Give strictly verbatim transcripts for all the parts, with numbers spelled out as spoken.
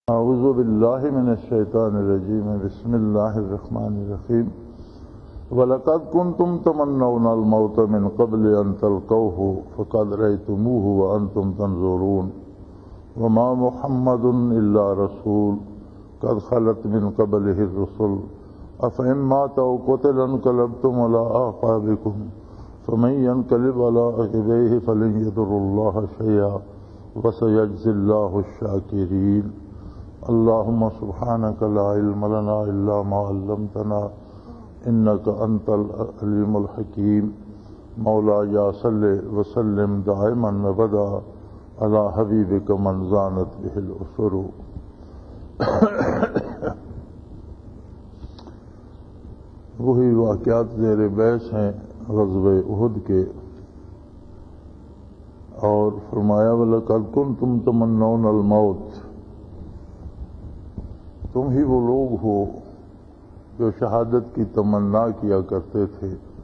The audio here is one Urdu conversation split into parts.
اعوذ باللہ من الشیطان الرجیم بسم اللہ الرحمن الرحیم وَلَقَدْ كُنْتُمْ تَمَنَّوْنَ الْمَوْتَ مِنْ قَبْلِ أَنْ تَلْقَوْهُ فَقَدْ رَأَيْتُمُوهُ وَأَنْتُمْ تَنْظُرُونَ وَمَا مُحَمَّدٌ إِلَّا رَسُولٌ قَدْ خَلَتْ مِنْ قَبْلِهِ الرُّسُلُ أَفَإِنْ مَاتَ أَوْ قُتِلَ انقلبتم عَلَى أَعْقَابِكُمْ فَمَنْ يَنقلب عَلَى عَقِبَيْهِ فَلَنْ يَضُرَّ اللَّهَ شَيْئًا وَسَيَجْزِي اللَّهُ الشَّاكِرِينَ اللهم سبحانك لا علم لنا إلا ما علمتنا إنك أنت العليم الحكيم مولاي صل وسلم دائما أبدا على حبيبك من زانت به الأسر وہی واقعات زیر بحث ہیں غزوہ احد کے، اور فرمایا وَلَقَدْ كُنْتُمْ تَمَنَّوْنَ الْمَوْتَ، تم ہی وہ لوگ ہو جو شہادت کی تمنا کیا کرتے تھے۔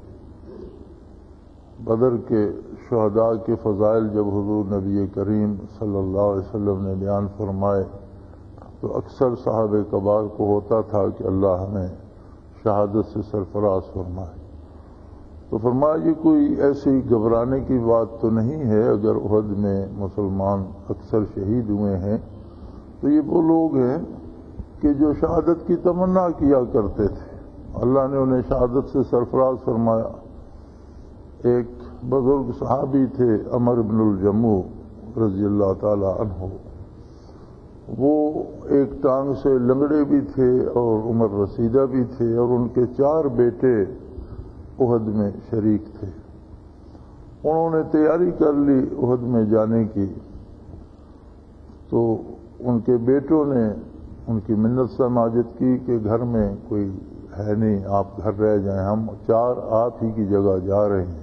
بدر کے شہداء کے فضائل جب حضور نبی کریم صلی اللہ علیہ وسلم نے بیان فرمائے تو اکثر صحابہ کبار کو ہوتا تھا کہ اللہ ہمیں شہادت سے سرفراز فرمائے، تو فرمایا یہ کوئی ایسی گھبرانے کی بات تو نہیں ہے، اگر احد میں مسلمان اکثر شہید ہوئے ہیں تو یہ وہ لوگ ہیں کہ جو شہادت کی تمنا کیا کرتے تھے، اللہ نے انہیں شہادت سے سرفراز فرمایا۔ ایک بزرگ صحابی تھے عمر بن الجموح رضی اللہ تعالی عنہ، وہ ایک ٹانگ سے لنگڑے بھی تھے اور عمر رسیدہ بھی تھے، اور ان کے چار بیٹے احد میں شریک تھے۔ انہوں نے تیاری کر لی احد میں جانے کی، تو ان کے بیٹوں نے ان کی منت سماجت کی کہ گھر میں کوئی ہے نہیں، آپ گھر رہ جائیں، ہم چار آپ ہی کی جگہ جا رہے ہیں۔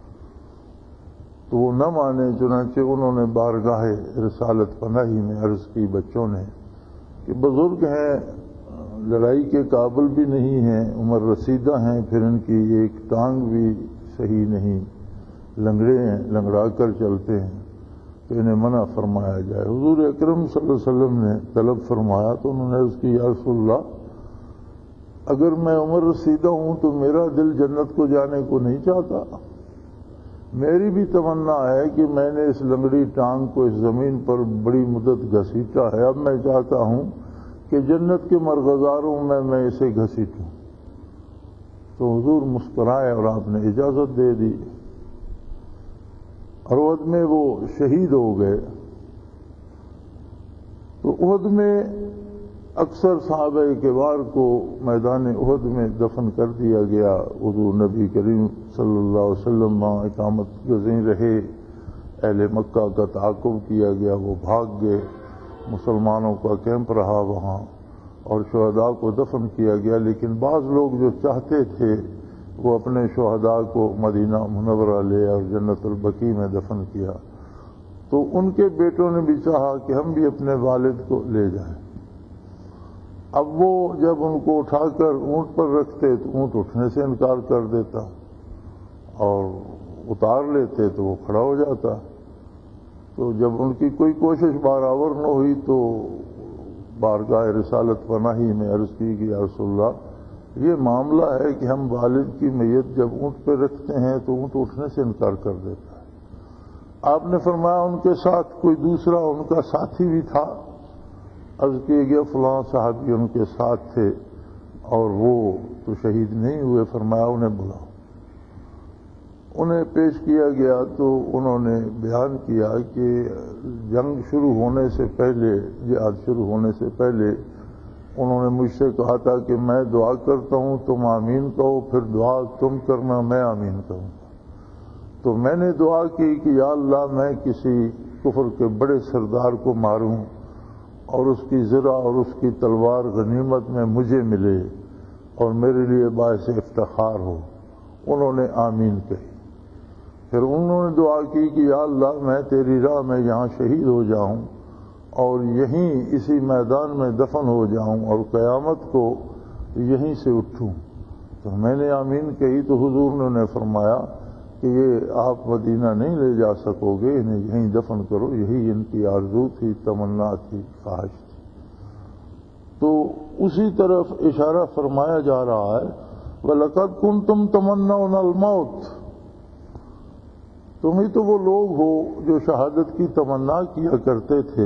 تو وہ نہ مانے، چنانچہ انہوں نے بارگاہ رسالت پناہی میں عرض کی بچوں نے کہ بزرگ ہیں، لڑائی کے قابل بھی نہیں ہیں، عمر رسیدہ ہیں، پھر ان کی ایک ٹانگ بھی صحیح نہیں، لنگڑے ہیں، لنگڑا کر چلتے ہیں، تو انہیں منع فرمایا جائے۔ حضور اکرم صلی اللہ علیہ وسلم نے طلب فرمایا تو انہوں نے عرض کی یا رسول اللہ، اگر میں عمر رسیدہ ہوں تو میرا دل جنت کو جانے کو نہیں چاہتا، میری بھی تمنا ہے کہ میں نے اس لنگڑی ٹانگ کو اس زمین پر بڑی مدت گھسیٹا ہے، اب میں چاہتا ہوں کہ جنت کے مرغزاروں میں میں اسے گھسیٹوں۔ تو حضور مسکرائے اور آپ نے اجازت دے دی، اور احد میں وہ شہید ہو گئے۔ تو احد میں اکثر صحابہ کبار کو میدان احد میں دفن کر دیا گیا۔ حضور نبی کریم صلی اللہ علیہ وسلم وہاں اقامت گزین رہے، اہل مکہ کا تعاقب کیا گیا، وہ بھاگ گئے، مسلمانوں کا کیمپ رہا وہاں، اور شہداء کو دفن کیا گیا۔ لیکن بعض لوگ جو چاہتے تھے وہ اپنے شہداء کو مدینہ منورہ لے اور جنت البقیع میں دفن کیا، تو ان کے بیٹوں نے بھی چاہا کہ ہم بھی اپنے والد کو لے جائیں۔ اب وہ جب ان کو اٹھا کر اونٹ پر رکھتے تو اونٹ اٹھنے سے انکار کر دیتا، اور اتار لیتے تو وہ کھڑا ہو جاتا۔ تو جب ان کی کوئی کوشش برآور نہ ہوئی تو بارگاہ رسالت پناہی میں عرض کی کہ یا رسول اللہ، یہ معاملہ ہے کہ ہم والد کی میت جب اونٹ پہ رکھتے ہیں تو اونٹ اٹھنے سے انکار کر دیتا ہے۔ آپ نے فرمایا ان کے ساتھ کوئی دوسرا ان کا ساتھی بھی تھا، عرض کیے گیا فلاں صحابی ان کے ساتھ تھے اور وہ تو شہید نہیں ہوئے، فرمایا انہیں بلاؤ۔ انہیں پیش کیا گیا تو انہوں نے بیان کیا کہ جنگ شروع ہونے سے پہلے، جہاد شروع ہونے سے پہلے انہوں نے مجھ سے کہا تھا کہ میں دعا کرتا ہوں تم آمین کہو، پھر دعا تم کرنا میں آمین کہوں۔ تو میں نے دعا کی کہ یا اللہ، میں کسی کفر کے بڑے سردار کو ماروں اور اس کی زرہ اور اس کی تلوار غنیمت میں مجھے ملے اور میرے لیے باعث افتخار ہو۔ انہوں نے آمین کہی۔ پھر انہوں نے دعا کی کہ یا اللہ، میں تیری راہ میں یہاں شہید ہو جاؤں اور یہیں اسی میدان میں دفن ہو جاؤں اور قیامت کو یہیں سے اٹھوں۔ تو میں نے آمین کہی تو حضور نے انہیں فرمایا کہ یہ آپ مدینہ نہیں لے جا سکو گے، انہیں یہیں دفن کرو، یہی ان کی آرزو تھی، تمنا تھی، خواہش تھی۔ تو اسی طرف اشارہ فرمایا جا رہا ہے وَلَقَدْ كُنْتُمْ تَمَنَّوْنَ الْمَوْتَ، تم ہی تو وہ لوگ ہو جو شہادت کی تمنا کیا کرتے تھے،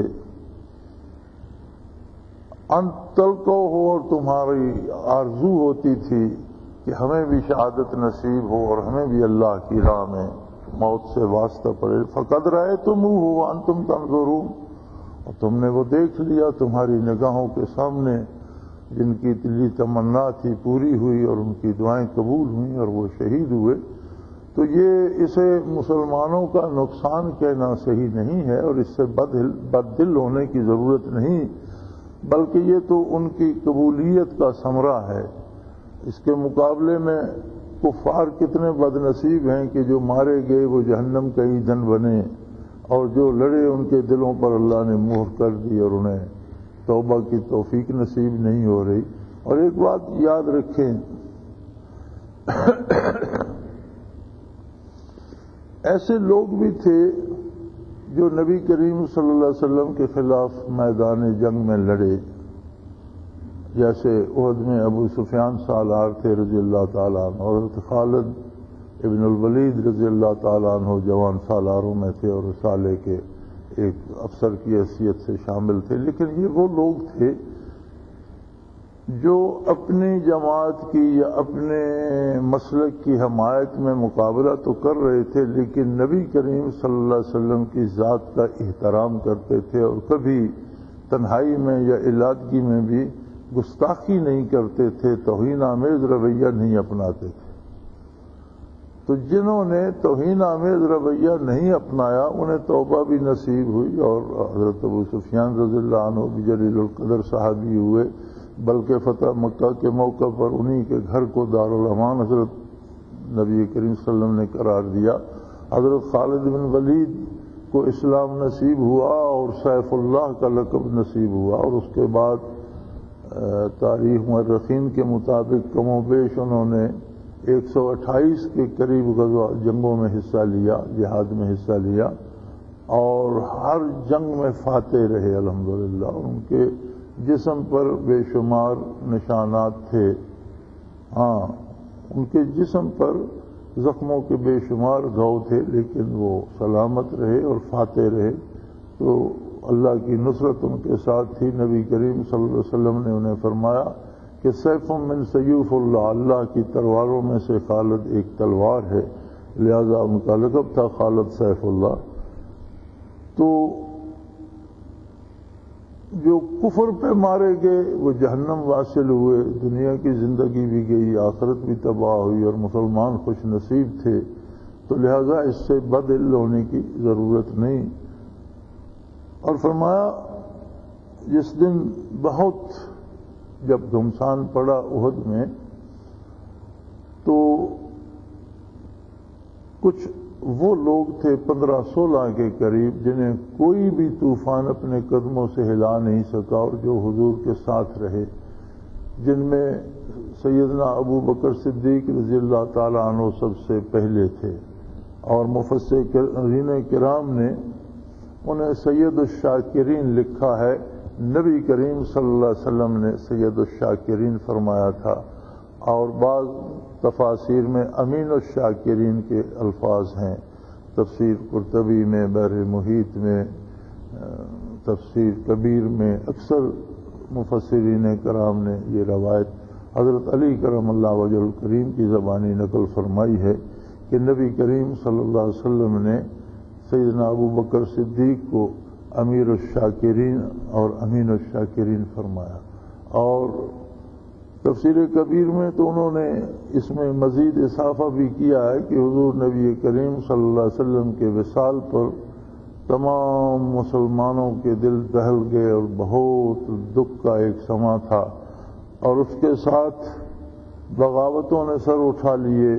ان تلقو ہو، اور تمہاری آرزو ہوتی تھی کہ ہمیں بھی شہادت نصیب ہو اور ہمیں بھی اللہ کی راہ میں موت سے واسطہ پڑے۔ فَقَدْ رَأَيْتُمُوهُ وَأَنْتُمْ تَنظُرُونَ، اور تم نے وہ دیکھ لیا تمہاری نگاہوں کے سامنے، جن کی دلی تمنا تھی پوری ہوئی اور ان کی دعائیں قبول ہوئیں اور وہ شہید ہوئے۔ تو یہ اسے مسلمانوں کا نقصان کہنا صحیح نہیں ہے اور اس سے بد دل ہونے کی ضرورت نہیں، بلکہ یہ تو ان کی قبولیت کا ثمرہ ہے۔ اس کے مقابلے میں کفار کتنے بد نصیب ہیں کہ جو مارے گئے وہ جہنم کا ایندھن بنے، اور جو لڑے ان کے دلوں پر اللہ نے مہر کر دی اور انہیں توبہ کی توفیق نصیب نہیں ہو رہی۔ اور ایک بات یاد رکھیں، ایسے لوگ بھی تھے جو نبی کریم صلی اللہ علیہ وسلم کے خلاف میدان جنگ میں لڑے، جیسے احد میں ابو سفیان سالار تھے رضی اللہ تعالیٰ عنہ، اور حضرت خالد ابن الولید رضی اللہ تعالیٰ عنہ جوان سالاروں میں تھے اور رسالے کے ایک افسر کی حیثیت سے شامل تھے۔ لیکن یہ وہ لوگ تھے جو اپنی جماعت کی یا اپنے مسلک کی حمایت میں مقابلہ تو کر رہے تھے، لیکن نبی کریم صلی اللہ علیہ وسلم کی ذات کا احترام کرتے تھے اور کبھی تنہائی میں یا علادگی میں بھی گستاخی نہیں کرتے تھے، توہین آمیز رویہ نہیں اپناتے تھے۔ تو جنہوں نے توہین آمیز رویہ نہیں اپنایا انہیں توبہ بھی نصیب ہوئی، اور حضرت ابو سفیان رضی اللہ عنہ بھی جلیل القدر صحابی ہوئے، بلکہ فتح مکہ کے موقع پر انہی کے گھر کو دارالامان حضرت نبی کریم صلی اللہ علیہ وسلم نے قرار دیا۔ حضرت خالد بن ولید کو اسلام نصیب ہوا اور سیف اللہ کا لقب نصیب ہوا، اور اس کے بعد تاریخ مورخین کے مطابق کم و بیش انہوں نے ایک سو اٹھائیس کے قریب غزوہ جنگوں میں حصہ لیا، جہاد میں حصہ لیا، اور ہر جنگ میں فاتح رہے الحمدللہ۔ ان کے جسم پر بے شمار نشانات تھے، ہاں ان کے جسم پر زخموں کے بے شمار گھاؤ تھے، لیکن وہ سلامت رہے اور فاتح رہے۔ تو اللہ کی نصرت ان کے ساتھ تھی۔ نبی کریم صلی اللہ علیہ وسلم نے انہیں فرمایا کہ سیف من سیوف اللہ، اللہ کی تلواروں میں سے خالد ایک تلوار ہے، لہذا ان کا لقب تھا خالد سیف اللہ۔ تو جو کفر پہ مارے گئے وہ جہنم واصل ہوئے، دنیا کی زندگی بھی گئی، آخرت بھی تباہ ہوئی، اور مسلمان خوش نصیب تھے۔ تو لہذا اس سے بد دل ہونے کی ضرورت نہیں۔ اور فرمایا جس دن بہت جب گھمسان پڑا احد میں، تو کچھ وہ لوگ تھے پندرہ سولہ کے قریب جنہیں کوئی بھی طوفان اپنے قدموں سے ہلا نہیں سکا، اور جو حضور کے ساتھ رہے، جن میں سیدنا ابو بکر صدیق رضی اللہ تعالیٰ عنہ سب سے پہلے تھے، اور مفسرین کرام نے انہیں سید الشاکرین لکھا ہے۔ نبی کریم صلی اللہ علیہ وسلم نے سید الشاکرین فرمایا تھا، اور بعض تفاسیر میں امین الشاکرین کے الفاظ ہیں۔ تفسیر قرطبی میں، بحر محیط میں، تفسیر کبیر میں اکثر مفسرین کرام نے یہ روایت حضرت علی کرم اللہ وجہ الکریم کی زبانی نقل فرمائی ہے کہ نبی کریم صلی اللہ علیہ وسلم نے سیدنا ابو بکر صدیق کو امیر الشاکرین اور امین الشاکرین فرمایا۔ اور تفسیر کبیر میں تو انہوں نے اس میں مزید اضافہ بھی کیا ہے کہ حضور نبی کریم صلی اللہ علیہ وسلم کے وصال پر تمام مسلمانوں کے دل دہل گئے اور بہت دکھ کا ایک سماں تھا، اور اس کے ساتھ بغاوتوں نے سر اٹھا لیے۔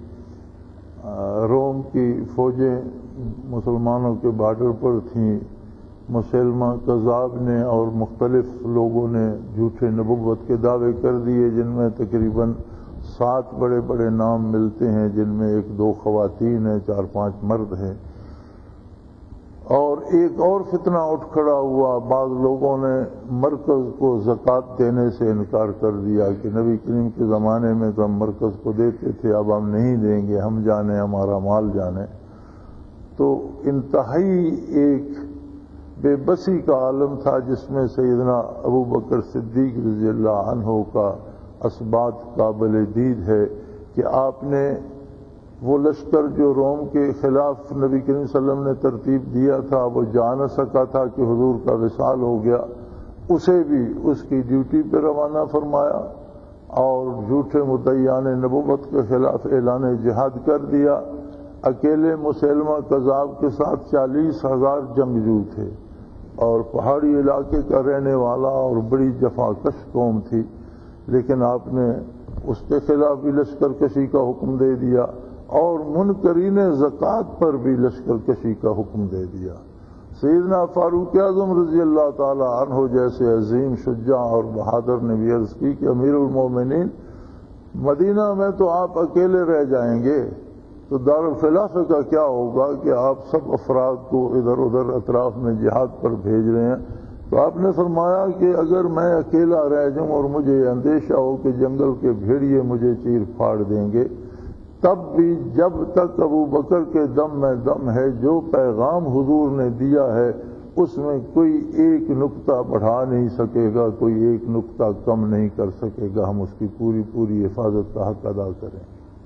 روم کی فوجیں مسلمانوں کے بارڈر پر تھیں، مسلمہ کذاب نے اور مختلف لوگوں نے جھوٹے نبوت کے دعوے کر دیے، جن میں تقریباً سات بڑے بڑے نام ملتے ہیں، جن میں ایک دو خواتین ہیں، چار پانچ مرد ہیں۔ اور ایک اور فتنہ اٹھ کھڑا ہوا، بعض لوگوں نے مرکز کو زکوٰۃ دینے سے انکار کر دیا کہ نبی کریم کے زمانے میں تو ہم مرکز کو دیتے تھے، اب ہم نہیں دیں گے، ہم جانے ہمارا مال جانے۔ تو انتہائی ایک بے بسی کا عالم تھا جس میں سیدنا ابو بکر صدیق رضی اللہ عنہ کا اثبات قابل دید ہے کہ آپ نے وہ لشکر جو روم کے خلاف نبی کریم صلی اللہ علیہ وسلم نے ترتیب دیا تھا، وہ جا نہ سکا تھا کہ حضور کا وصال ہو گیا، اسے بھی اس کی ڈیوٹی پہ روانہ فرمایا اور جھوٹے مدعیان نبوت کے خلاف اعلان جہاد کر دیا۔ اکیلے مسیلمہ کذاب کے ساتھ چالیس ہزار جنگجو تھے اور پہاڑی علاقے کا رہنے والا اور بڑی جفاکش قوم تھی، لیکن آپ نے اس کے خلاف بھی لشکر کشی کا حکم دے دیا اور منکرین زکوٰۃ پر بھی لشکر کشی کا حکم دے دیا۔ سیدنا فاروق اعظم رضی اللہ تعالی عنہ جیسے عظیم شجاع اور بہادر نے بھی عرض کی کہ امیر المومنین، مدینہ میں تو آپ اکیلے رہ جائیں گے تو دارالخلافہ کا کیا ہوگا کہ آپ سب افراد کو ادھر ادھر اطراف میں جہاد پر بھیج رہے ہیں۔ تو آپ نے فرمایا کہ اگر میں اکیلا رہ جاؤں اور مجھے اندیشہ ہو کہ جنگل کے بھیڑیے مجھے چیر پھاڑ دیں گے، تب بھی جب تک ابو بکر کے دم میں دم ہے، جو پیغام حضور نے دیا ہے اس میں کوئی ایک نقطہ بڑھا نہیں سکے گا، کوئی ایک نقطہ کم نہیں کر سکے گا، ہم اس کی پوری پوری حفاظت کا حق ادا کریں۔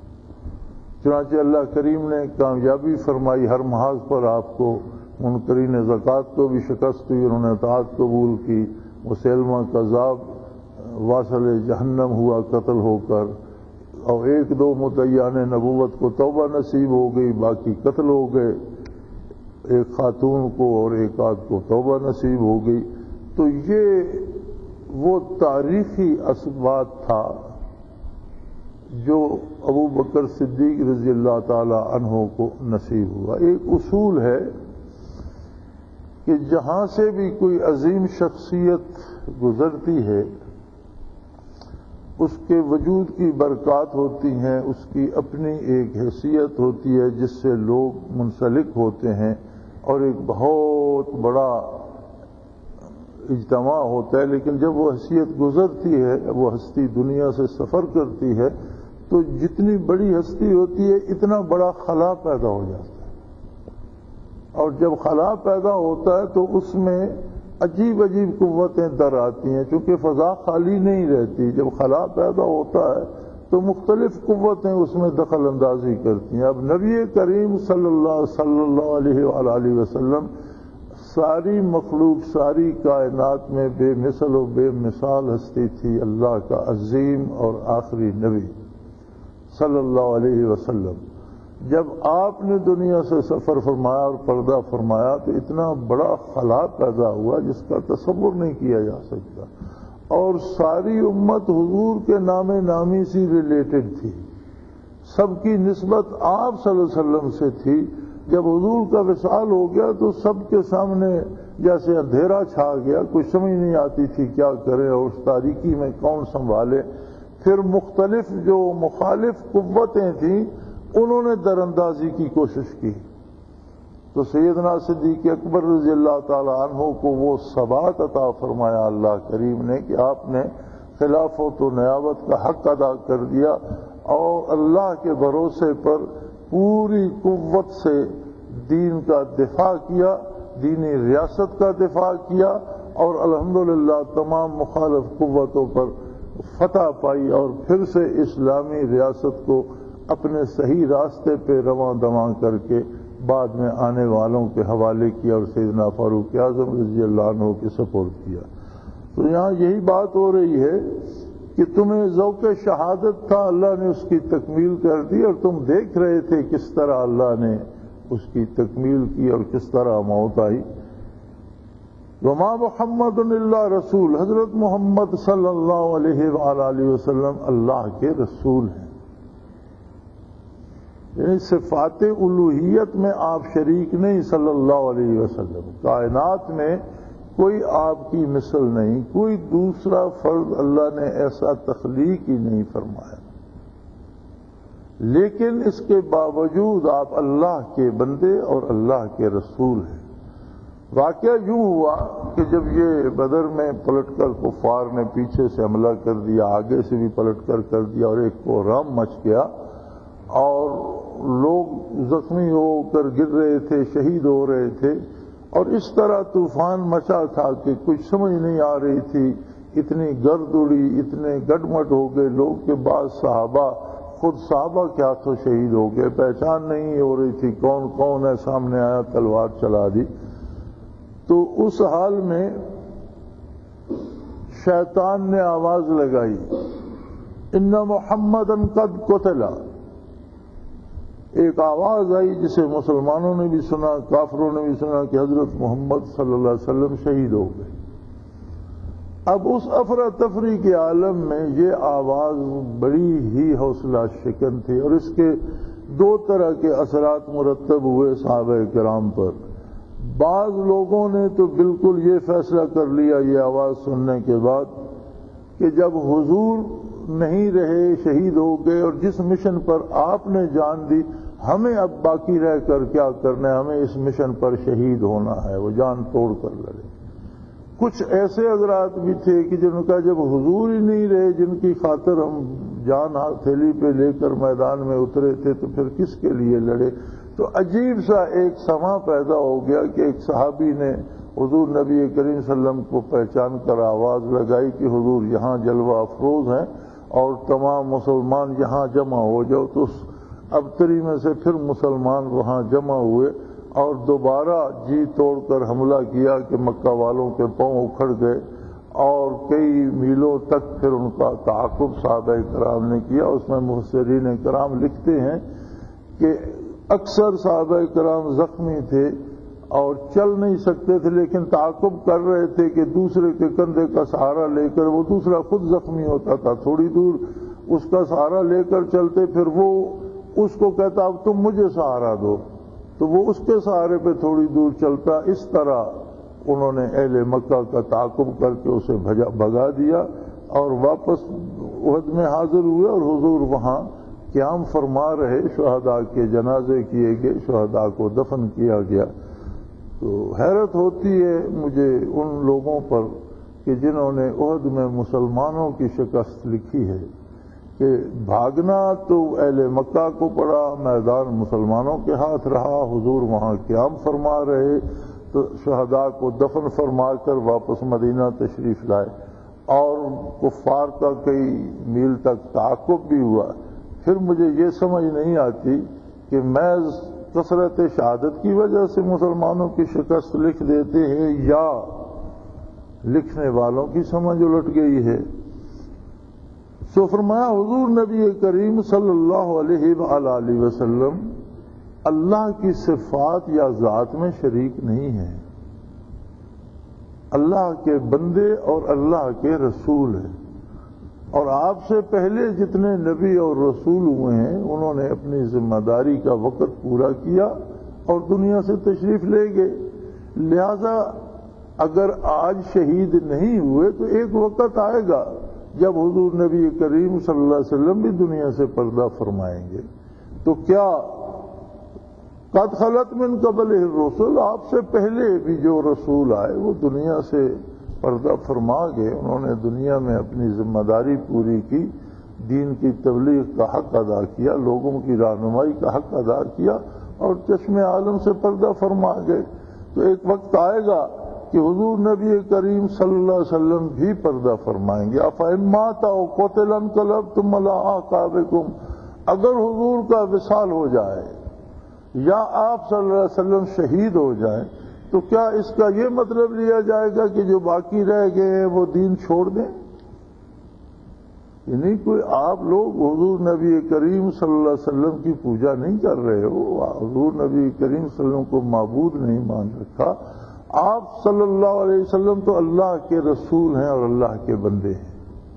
چنانچہ اللہ کریم نے کامیابی فرمائی، ہر محاذ پر آپ کو منکرین زکوٰۃ کو بھی شکست ہوئی، انہوں نے اطاعت قبول کی۔ مسیلمہ کذاب واصل جہنم ہوا قتل ہو کر، اور ایک دو مدعیان نبوت کو توبہ نصیب ہو گئی، باقی قتل ہو گئے، ایک خاتون کو اور ایک آدھ کو توبہ نصیب ہو گئی۔ تو یہ وہ تاریخی اسبات تھا جو ابو بکر صدیق رضی اللہ تعالی عنہ کو نصیب ہوا۔ ایک اصول ہے کہ جہاں سے بھی کوئی عظیم شخصیت گزرتی ہے اس کے وجود کی برکات ہوتی ہیں، اس کی اپنی ایک حیثیت ہوتی ہے جس سے لوگ منسلک ہوتے ہیں اور ایک بہت بڑا اجتماع ہوتا ہے۔ لیکن جب وہ حیثیت گزرتی ہے، وہ ہستی دنیا سے سفر کرتی ہے، تو جتنی بڑی ہستی ہوتی ہے اتنا بڑا خلا پیدا ہو جاتا ہے، اور جب خلا پیدا ہوتا ہے تو اس میں عجیب عجیب قوتیں در آتی ہیں، چونکہ فضا خالی نہیں رہتی۔ جب خلا پیدا ہوتا ہے تو مختلف قوتیں اس میں دخل اندازی کرتی ہیں۔ اب نبی کریم صلی اللہ صلی اللہ علیہ وآلہ وسلم ساری مخلوق، ساری کائنات میں بے مثل و بے مثال ہستی تھی، اللہ کا عظیم اور آخری نبی صلی اللہ علیہ وسلم۔ جب آپ نے دنیا سے سفر فرمایا اور پردہ فرمایا تو اتنا بڑا خلا پیدا ہوا جس کا تصور نہیں کیا جا سکتا، اور ساری امت حضور کے نام نامی سے ریلیٹڈ تھی، سب کی نسبت آپ صلی اللہ علیہ وسلم سے تھی۔ جب حضور کا وصال ہو گیا تو سب کے سامنے جیسے اندھیرا چھا گیا، کوئی سمجھ نہیں آتی تھی کیا کرے اور اس تاریکی میں کون سنبھالے۔ پھر مختلف جو مخالف قوتیں تھیں انہوں نے در اندازی کی کوشش کی، تو سیدنا صدیق اکبر رضی اللہ تعالی عنہ کو وہ ثبات عطا فرمایا اللہ کریم نے کہ آپ نے خلافت و نیابت کا حق ادا کر دیا اور اللہ کے بھروسے پر پوری قوت سے دین کا دفاع کیا، دینی ریاست کا دفاع کیا، اور الحمدللہ تمام مخالف قوتوں پر فتح پائی، اور پھر سے اسلامی ریاست کو اپنے صحیح راستے پہ رواں دواں کر کے بعد میں آنے والوں کے حوالے کیا اور سیدنا فاروق اعظم رضی اللہ عنہ کے سپورٹ کیا۔ تو یہاں یہی بات ہو رہی ہے کہ تمہیں ذوق شہادت تھا، اللہ نے اس کی تکمیل کر دی، اور تم دیکھ رہے تھے کس طرح اللہ نے اس کی تکمیل کی اور کس طرح موت آئی۔ وما محمد الا رسول، حضرت محمد صلی اللہ علیہ وآلہ وسلم اللہ کے رسول ہیں، یعنی صفات الوہیت میں آپ شریک نہیں صلی اللہ علیہ وسلم۔ کائنات میں کوئی آپ کی مثل نہیں، کوئی دوسرا فرد اللہ نے ایسا تخلیق ہی نہیں فرمایا، لیکن اس کے باوجود آپ اللہ کے بندے اور اللہ کے رسول ہیں۔ واقعہ یوں ہوا کہ جب یہ بدر میں پلٹ کر کفار نے پیچھے سے حملہ کر دیا، آگے سے بھی پلٹ کر کر دیا، اور ایک کوہرام مچ گیا اور لوگ زخمی ہو کر گر رہے تھے، شہید ہو رہے تھے، اور اس طرح طوفان مچا تھا کہ کچھ سمجھ نہیں آ رہی تھی، اتنی گرد اڑی، اتنے گڈمٹ ہو گئے لوگ کہ بعض صحابہ، خود صحابہ کے ہاتھوں شہید ہو گئے، پہچان نہیں ہو رہی تھی کون کون ہے، سامنے آیا تلوار چلا دی۔ تو اس حال میں شیطان نے آواز لگائی، ان محمدً قد قتل۔ ایک آواز آئی جسے مسلمانوں نے بھی سنا، کافروں نے بھی سنا، کہ حضرت محمد صلی اللہ علیہ وسلم شہید ہو گئے۔ اب اس افراتفری کے عالم میں یہ آواز بڑی ہی حوصلہ شکن تھی، اور اس کے دو طرح کے اثرات مرتب ہوئے صحابہ کرام پر۔ بعض لوگوں نے تو بالکل یہ فیصلہ کر لیا یہ آواز سننے کے بعد کہ جب حضور نہیں رہے، شہید ہو گئے، اور جس مشن پر آپ نے جان دی، ہمیں اب باقی رہ کر کیا کرنا ہے، ہمیں اس مشن پر شہید ہونا ہے، وہ جان توڑ کر لڑے۔ کچھ ایسے حضرات بھی تھے کہ جن کا جب حضور ہی نہیں رہے، جن کی خاطر ہم جان ہتھیلی پہ لے کر میدان میں اترے تھے، تو پھر کس کے لیے لڑے؟ تو عجیب سا ایک سما پیدا ہو گیا کہ ایک صحابی نے حضور نبی کریم صلی اللہ علیہ وسلم کو پہچان کر آواز لگائی کہ حضور یہاں جلوہ افروز ہیں اور تمام مسلمان یہاں جمع ہو جاؤ۔ تو اس ابتری میں سے پھر مسلمان وہاں جمع ہوئے اور دوبارہ جی توڑ کر حملہ کیا کہ مکہ والوں کے پاؤں اکھڑ گئے، اور کئی میلوں تک پھر ان کا تعاقب صحابہ کرام نے کیا۔ اس میں مفسرین کرام لکھتے ہیں کہ اکثر صحابہ کرام زخمی تھے اور چل نہیں سکتے تھے، لیکن تعاقب کر رہے تھے کہ دوسرے کے کندھے کا سہارا لے کر، وہ دوسرا خود زخمی ہوتا تھا، تھوڑی دور اس کا سہارا لے کر چلتے، پھر وہ اس کو کہتا اب تم مجھے سہارا دو، تو وہ اس کے سہارے پہ تھوڑی دور چلتا۔ اس طرح انہوں نے اہل مکہ کا تعاقب کر کے اسے بھگا دیا اور واپس احد میں حاضر ہوئے، اور حضور وہاں قیام فرما رہے، شہداء کے جنازے کیے گئے، شہداء کو دفن کیا گیا۔ تو حیرت ہوتی ہے مجھے ان لوگوں پر کہ جنہوں نے احد میں مسلمانوں کی شکست لکھی ہے، کہ بھاگنا تو اہل مکہ کو پڑا، میدان مسلمانوں کے ہاتھ رہا، حضور وہاں قیام فرما رہے، تو شہداء کو دفن فرما کر واپس مدینہ تشریف لائے، اور کفار کا کئی میل تک تعاقب بھی ہوا۔ پھر مجھے یہ سمجھ نہیں آتی کہ محض کثرت شہادت کی وجہ سے مسلمانوں کی شکست لکھ دیتے ہیں یا لکھنے والوں کی سمجھ الٹ گئی ہے۔ سو فرمایا حضور نبی کریم صلی اللہ علیہ وآلہ وسلم اللہ کی صفات یا ذات میں شریک نہیں ہے، اللہ کے بندے اور اللہ کے رسول ہیں، اور آپ سے پہلے جتنے نبی اور رسول ہوئے ہیں انہوں نے اپنی ذمہ داری کا وقت پورا کیا اور دنیا سے تشریف لے گئے۔ لہذا اگر آج شہید نہیں ہوئے تو ایک وقت آئے گا جب حضور نبی کریم صلی اللہ علیہ وسلم بھی دنیا سے پردہ فرمائیں گے۔ تو کیا قد خلت من قبلہ الرسل، آپ سے پہلے بھی جو رسول آئے وہ دنیا سے پردہ فرما گئے، انہوں نے دنیا میں اپنی ذمہ داری پوری کی، دین کی تبلیغ کا حق ادا کیا، لوگوں کی رہنمائی کا حق ادا کیا، اور چشم عالم سے پردہ فرما گئے۔ تو ایک وقت آئے گا کہ حضور نبی کریم صلی اللہ علیہ وسلم بھی پردہ فرمائیں گے۔ افإن مات أو قتل انقلبتم على أعقابكم، اگر حضور کا وصال ہو جائے یا آپ صلی اللہ علیہ وسلم شہید ہو جائیں تو کیا اس کا یہ مطلب لیا جائے گا کہ جو باقی رہ گئے ہیں وہ دین چھوڑ دیں؟ یعنی کوئی آپ لوگ حضور نبی کریم صلی اللہ علیہ وسلم کی پوجا نہیں کر رہے ہو، حضور نبی کریم صلی اللہ علیہ وسلم کو معبود نہیں مان رکھا، آپ صلی اللہ علیہ وسلم تو اللہ کے رسول ہیں اور اللہ کے بندے ہیں۔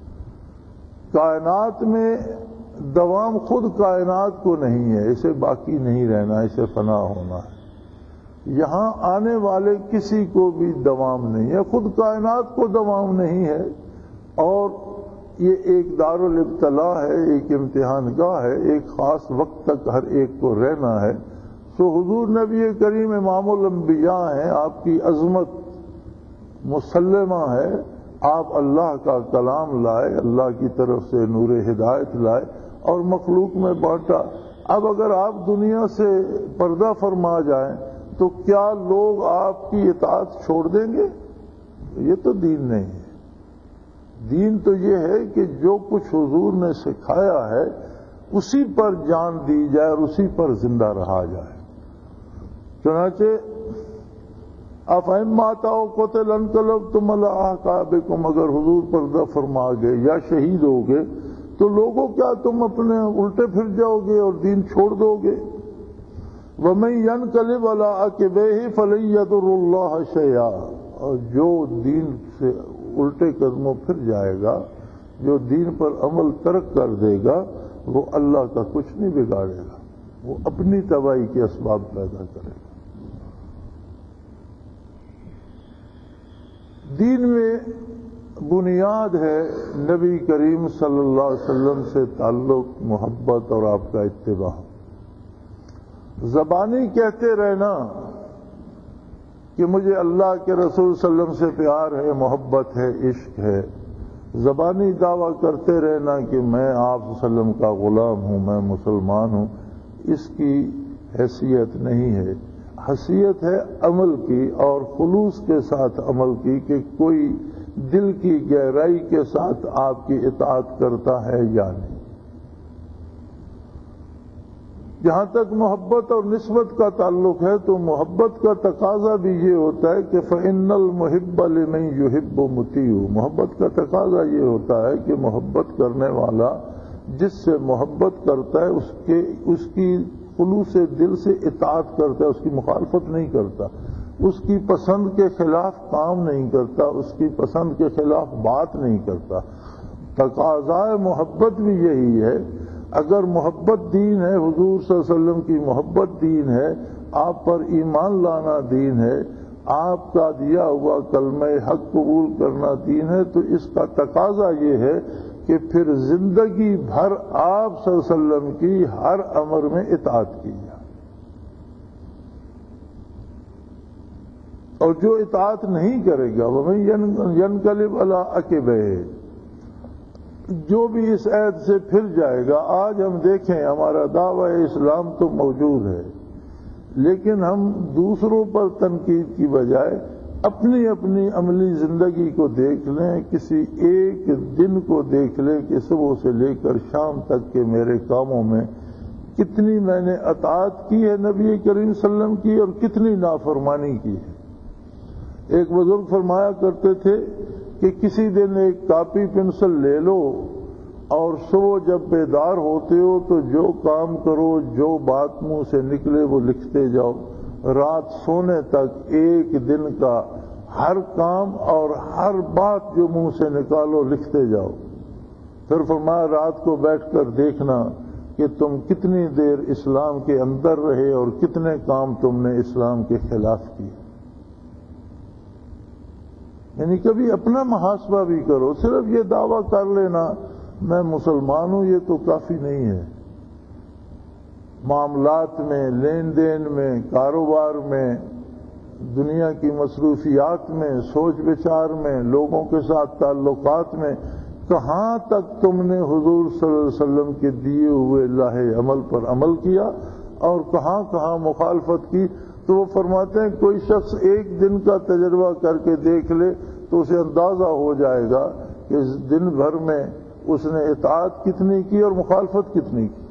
کائنات میں دوام خود کائنات کو نہیں ہے، اسے باقی نہیں رہنا، اسے فنا ہونا ہے۔ یہاں آنے والے کسی کو بھی دوام نہیں ہے، خود کائنات کو دوام نہیں ہے، اور یہ ایک دار الابتلاء ہے، ایک امتحان گاہ ہے، ایک خاص وقت تک ہر ایک کو رہنا ہے۔ سو حضور نبی کریم امام الانبیاء ہیں، آپ کی عظمت مسلمہ ہے، آپ اللہ کا کلام لائے، اللہ کی طرف سے نور ہدایت لائے اور مخلوق میں بانٹا۔ اب اگر آپ دنیا سے پردہ فرما جائیں تو کیا لوگ آپ کی اطاعت چھوڑ دیں گے؟ یہ تو دین نہیں ہے۔ دین تو یہ ہے کہ جو کچھ حضور نے سکھایا ہے اسی پر جان دی جائے اور اسی پر زندہ رہا جائے۔ چنانچہ افہم ماتاؤ قتل انقلبتم علی اعقابکم، اگر حضور پردہ فرما گئے یا شہید ہو گئے تو لوگوں کیا تم اپنے الٹے پھر جاؤ گے اور دین چھوڑ دو گے؟ وَمَن يَنْقَلِبْ عَلَىٰ عَقِبَيْهِ فَلَن يَضُرَّ اللَّهَ شَيْئًا، اور جو دین سے الٹے قدموں پھر جائے گا، جو دین پر عمل ترک کر دے گا، وہ اللہ کا کچھ نہیں بگاڑے گا، وہ اپنی تباہی کے اسباب پیدا کرے گا۔ دین میں بنیاد ہے نبی کریم صلی اللہ علیہ وسلم سے تعلق، محبت اور آپ کا اتباع۔ زبانی کہتے رہنا کہ مجھے اللہ کے رسول صلی اللہ علیہ وسلم سے پیار ہے، محبت ہے، عشق ہے، زبانی دعویٰ کرتے رہنا کہ میں آپ صلی اللہ علیہ وسلم کا غلام ہوں، میں مسلمان ہوں، اس کی حیثیت نہیں ہے۔ حیثیت ہے عمل کی، اور خلوص کے ساتھ عمل کی، کہ کوئی دل کی گہرائی کے ساتھ آپ کی اطاعت کرتا ہے یا نہیں۔ جہاں تک محبت اور نسبت کا تعلق ہے تو محبت کا تقاضا بھی یہ ہوتا ہے کہ فَإِنَّ الْمُحِبَّ لِمَن يُحِبُّ مُطِيعُ، محبت کا تقاضا یہ ہوتا ہے کہ محبت کرنے والا جس سے محبت کرتا ہے اس کے اس کی خلوص دل سے اطاعت کرتا ہے، اس کی مخالفت نہیں کرتا، اس کی پسند کے خلاف کام نہیں کرتا، اس کی پسند کے خلاف بات نہیں کرتا۔ تقاضائے محبت بھی یہی ہے۔ اگر محبت دین ہے، حضور صلی اللہ علیہ وسلم کی محبت دین ہے، آپ پر ایمان لانا دین ہے، آپ کا دیا ہوا کلمہ حق قبول کرنا دین ہے، تو اس کا تقاضا یہ ہے کہ پھر زندگی بھر آپ صلی اللہ علیہ وسلم کی ہر امر میں اطاعت کی جائے، اور جو اطاعت نہیں کرے گا وَمَن يَنْقَلِبْ عَلَىٰ عَقِبَيْهِ، جو بھی اس عہد سے پھر جائے گا۔ آج ہم دیکھیں ہمارا دعویٰ اسلام تو موجود ہے، لیکن ہم دوسروں پر تنقید کی بجائے اپنی اپنی عملی زندگی کو دیکھ لیں، کسی ایک دن کو دیکھ لیں کہ صبح سے لے کر شام تک کے میرے کاموں میں کتنی میں نے اطاعت کی ہے نبی کریم صلی اللہ علیہ وسلم کی اور کتنی نافرمانی کی ہے۔ ایک بزرگ فرمایا کرتے تھے کہ کسی دن ایک کاپی پنسل لے لو اور صبح جب بیدار ہوتے ہو تو جو کام کرو، جو بات منہ سے نکلے وہ لکھتے جاؤ، رات سونے تک ایک دن کا ہر کام اور ہر بات جو منہ سے نکالو لکھتے جاؤ۔ پھر فرمایا رات کو بیٹھ کر دیکھنا کہ تم کتنی دیر اسلام کے اندر رہے اور کتنے کام تم نے اسلام کے خلاف کیے۔ یعنی کبھی اپنا محاسبہ بھی کرو، صرف یہ دعویٰ کر لینا میں مسلمان ہوں یہ تو کافی نہیں ہے۔ معاملات میں، لین دین میں، کاروبار میں، دنیا کی مصروفیات میں، سوچ بچار میں، لوگوں کے ساتھ تعلقات میں کہاں تک تم نے حضور صلی اللہ علیہ وسلم کے دیے ہوئے لاہ عمل پر عمل کیا اور کہاں کہاں مخالفت کی۔ تو وہ فرماتے ہیں کوئی شخص ایک دن کا تجربہ کر کے دیکھ لے تو اسے اندازہ ہو جائے گا کہ اس دن بھر میں اس نے اطاعت کتنی کی اور مخالفت کتنی کی۔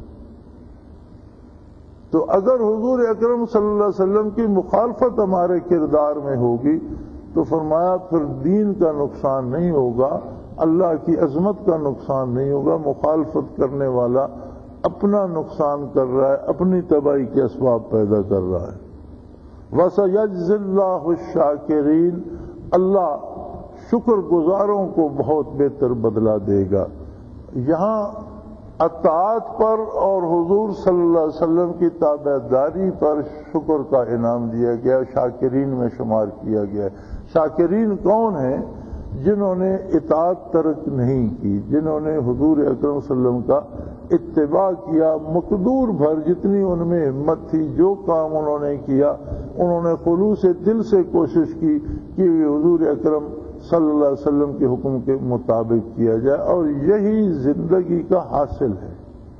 تو اگر حضور اکرم صلی اللہ علیہ وسلم کی مخالفت ہمارے کردار میں ہوگی تو فرمایا پھر دین کا نقصان نہیں ہوگا، اللہ کی عظمت کا نقصان نہیں ہوگا، مخالفت کرنے والا اپنا نقصان کر رہا ہے، اپنی تباہی کے اسباب پیدا کر رہا ہے۔ وَسَيَجْزِي اللَّهُ الشَّاكِرِينَ، اللہ شکر گزاروں کو بہت بہتر بدلہ دے گا۔ یہاں اطاعت پر اور حضور صلی اللہ علیہ وسلم کی تابعداری پر شکر کا انعام دیا گیا، شاکرین میں شمار کیا گیا۔ شاکرین کون ہیں؟ جنہوں نے اطاعت ترک نہیں کی، جنہوں نے حضور اکرم صلی اللہ علیہ وسلم کا اتباع کیا، مقدور بھر جتنی ان میں ہمت تھی، جو کام انہوں نے کیا انہوں نے خلوص دل سے کوشش کی کہ حضور اکرم صلی اللہ علیہ وسلم کے حکم کے مطابق کیا جائے، اور یہی زندگی کا حاصل ہے۔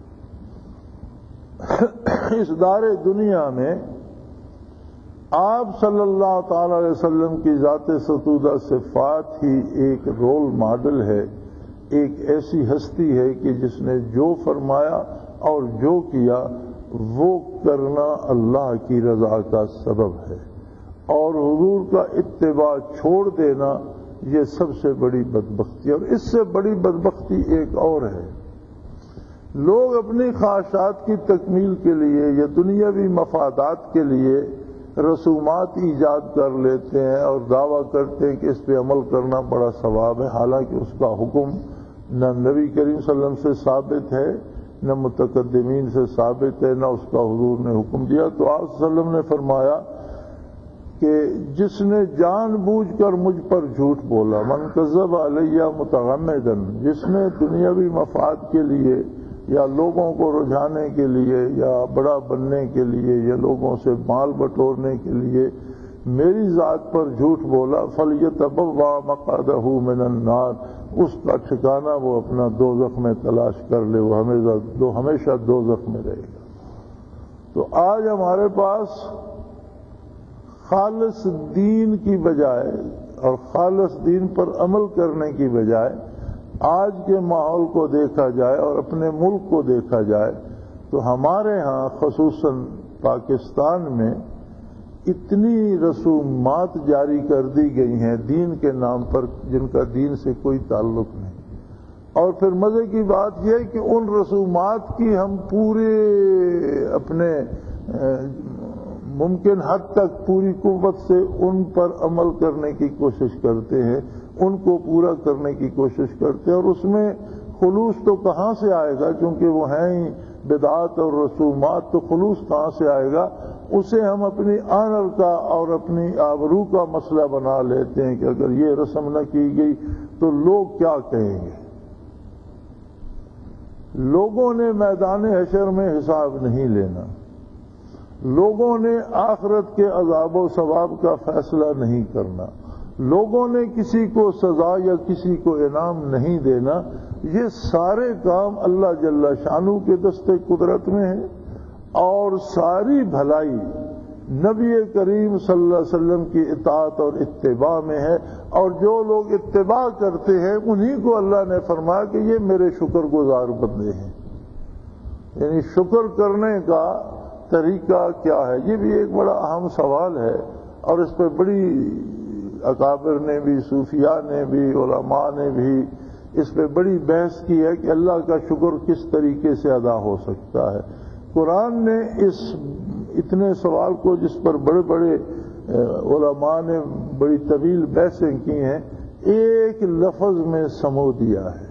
اس دار دنیا میں آپ صلی اللہ تعالی علیہ وسلم کی ذات ستودہ صفات ہی ایک رول ماڈل ہے، ایک ایسی ہستی ہے کہ جس نے جو فرمایا اور جو کیا وہ کرنا اللہ کی رضا کا سبب ہے، اور حضور کا اتباع چھوڑ دینا یہ سب سے بڑی بدبختی ہے۔ اور اس سے بڑی بدبختی ایک اور ہے، لوگ اپنی خواہشات کی تکمیل کے لیے یا دنیاوی مفادات کے لیے رسومات ایجاد کر لیتے ہیں اور دعویٰ کرتے ہیں کہ اس پہ عمل کرنا بڑا ثواب ہے، حالانکہ اس کا حکم نہ نبی کریم صلی اللہ علیہ وسلم سے ثابت ہے، نہ متقدمین سے ثابت ہے، نہ اس کا حضور نے حکم دیا۔ تو آپ صلی اللہ علیہ وسلم نے فرمایا کہ جس نے جان بوجھ کر مجھ پر جھوٹ بولا، من کذب علیہ متعمدن، جس نے دنیاوی مفاد کے لیے یا لوگوں کو رجھانے کے لیے یا بڑا بننے کے لیے یا لوگوں سے مال بٹورنے کے لیے میری ذات پر جھوٹ بولا، فَلْيَتَبَوَّأْ مَقْعَدَهُ مِنَ النَّارِ، اس کا ٹھکانہ وہ اپنا دوزخ میں تلاش کر لے، وہ ہمیشہ دو ہمیشہ دوزخ میں رہے گا۔ تو آج ہمارے پاس خالص دین کی بجائے اور خالص دین پر عمل کرنے کی بجائے آج کے ماحول کو دیکھا جائے اور اپنے ملک کو دیکھا جائے تو ہمارے ہاں خصوصاً پاکستان میں اتنی رسومات جاری کر دی گئی ہیں دین کے نام پر جن کا دین سے کوئی تعلق نہیں، اور پھر مزے کی بات یہ ہے کہ ان رسومات کی ہم پورے اپنے ممکن حد تک پوری قوت سے ان پر عمل کرنے کی کوشش کرتے ہیں، ان کو پورا کرنے کی کوشش کرتے ہیں، اور اس میں خلوص تو کہاں سے آئے گا، چونکہ وہ ہیں ہی بدعات اور رسومات، تو خلوص کہاں سے آئے گا؟ اسے ہم اپنی آنر کا اور اپنی آبرو کا مسئلہ بنا لیتے ہیں کہ اگر یہ رسم نہ کی گئی تو لوگ کیا کہیں گے۔ لوگوں نے میدان حشر میں حساب نہیں لینا، لوگوں نے آخرت کے عذاب و ثواب کا فیصلہ نہیں کرنا، لوگوں نے کسی کو سزا یا کسی کو انعام نہیں دینا، یہ سارے کام اللہ جل شانہ کے دستے قدرت میں ہیں، اور ساری بھلائی نبی کریم صلی اللہ علیہ وسلم کی اطاعت اور اتباع میں ہے، اور جو لوگ اتباع کرتے ہیں انہی کو اللہ نے فرمایا کہ یہ میرے شکر گزار بندے ہیں۔ یعنی شکر کرنے کا طریقہ کیا ہے، یہ بھی ایک بڑا اہم سوال ہے، اور اس پہ بڑی اکابر نے بھی، صوفیاء نے بھی، علماء نے بھی اس پہ بڑی بحث کی ہے کہ اللہ کا شکر کس طریقے سے ادا ہو سکتا ہے۔ قرآن نے اس اتنے سوال کو، جس پر بڑے بڑے علماء نے بڑی طویل بحثیں کی ہیں، ایک لفظ میں سمو دیا ہے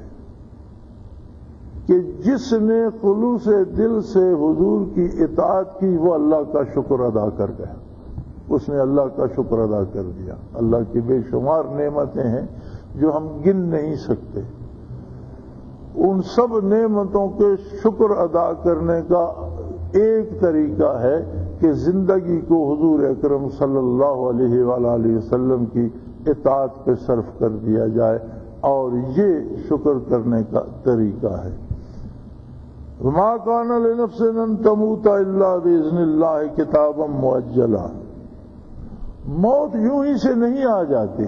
کہ جس نے خلوص دل سے حضور کی اطاعت کی وہ اللہ کا شکر ادا کر گیا، اس نے اللہ کا شکر ادا کر دیا۔ اللہ کی بے شمار نعمتیں ہیں جو ہم گن نہیں سکتے، ان سب نعمتوں کے شکر ادا کرنے کا ایک طریقہ ہے کہ زندگی کو حضور اکرم صلی اللہ علیہ وآلہ وسلم کی اطاعت پہ صرف کر دیا جائے، اور یہ شکر کرنے کا طریقہ ہے۔ وما كان لنفس ان تموت الا باذن اللہ کتابا مؤجلا، موت یوں ہی سے نہیں آ جاتی،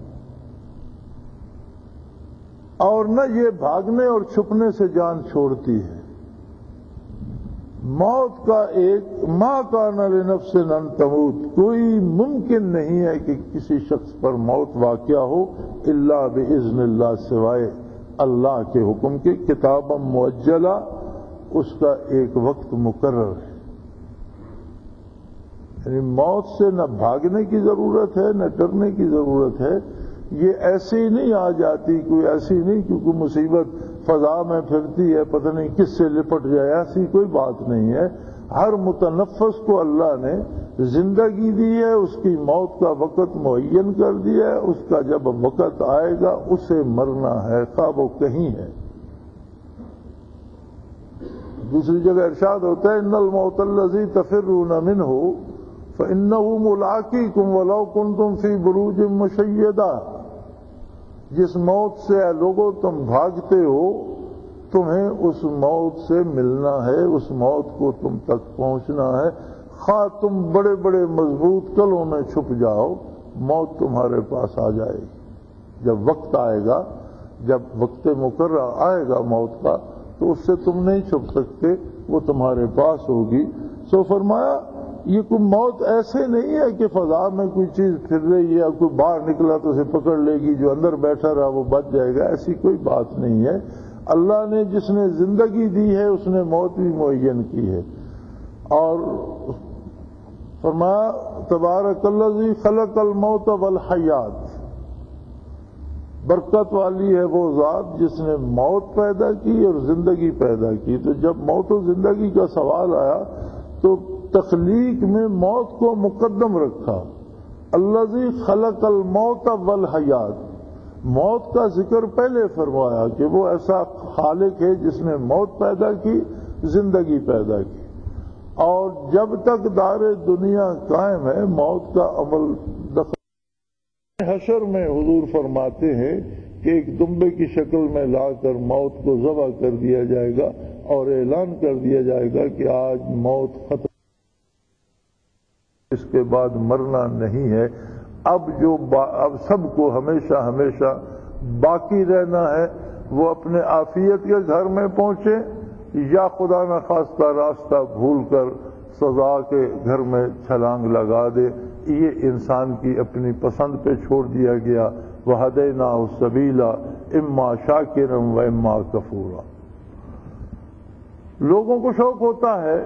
اور نہ یہ بھاگنے اور چھپنے سے جان چھوڑتی ہے۔ موت کا ایک ما کان لنفس ان تموت، کوئی ممکن نہیں ہے کہ کسی شخص پر موت واقع ہو الا باذن اللہ، سوائے اللہ کے حکم کے، کتابا مؤجلا، اس کا ایک وقت مقرر ہے۔ یعنی موت سے نہ بھاگنے کی ضرورت ہے، نہ ڈرنے کی ضرورت ہے، یہ ایسی نہیں آ جاتی، کوئی ایسی نہیں کہ کوئی مصیبت فضا میں پھرتی ہے پتہ نہیں کس سے لپٹ جائے، ایسی کوئی بات نہیں ہے۔ ہر متنفس کو اللہ نے زندگی دی ہے، اس کی موت کا وقت معین کر دیا ہے، اس کا جب وقت آئے گا اسے مرنا ہے، خواہ وہ کہیں ہے۔ دوسری جگہ ارشاد ہوتا ہے ان الموت الذی تفرون منہ فانہ ملاقیکم ولو کنتم فی بروج مشیدہ، جس موت سے اے لوگوں تم بھاگتے ہو تمہیں اس موت سے ملنا ہے، اس موت کو تم تک پہنچنا ہے، خواہ تم بڑے بڑے مضبوط قلعوں میں چھپ جاؤ، موت تمہارے پاس آ جائے گی۔ جب وقت آئے گا، جب وقت مقررہ آئے گا موت کا، تو اس سے تم نہیں چھپ سکتے، وہ تمہارے پاس ہوگی۔ سو فرمایا یہ کوئی موت ایسے نہیں ہے کہ فضا میں کوئی چیز پھر رہی ہے، کوئی باہر نکلا تو اسے پکڑ لے گی، جو اندر بیٹھا رہا وہ بچ جائے گا، ایسی کوئی بات نہیں ہے۔ اللہ نے جس نے زندگی دی ہے اس نے موت بھی معین کی ہے۔ اور فرمایا تبارک الذی خلق الموت والحیات، برکت والی ہے وہ ذات جس نے موت پیدا کی اور زندگی پیدا کی۔ تو جب موت و زندگی کا سوال آیا تو تخلیق میں موت کو مقدم رکھا۔ الذی خلق الموت والحیات، موت کا ذکر پہلے فرمایا کہ وہ ایسا خالق ہے جس نے موت پیدا کی، زندگی پیدا کی، اور جب تک دار دنیا قائم ہے موت کا عمل دخل۔ حشر میں حضور فرماتے ہیں کہ ایک دمبے کی شکل میں لا کر موت کو ذبح کر دیا جائے گا اور اعلان کر دیا جائے گا کہ آج موت ختم، اس کے بعد مرنا نہیں ہے۔ اب جو با اب سب کو ہمیشہ ہمیشہ باقی رہنا ہے، وہ اپنے عافیت کے گھر میں پہنچے یا خدا نخواستہ راستہ بھول کر سزا کے گھر میں چھلانگ لگا دے، یہ انسان کی اپنی پسند پہ چھوڑ دیا گیا۔ وَهَدَيْنَاهُ السَّبِيلَ إِمَّا شَاكِرًا وَإِمَّا كَفُورًا۔ لوگوں کو شوق ہوتا ہے،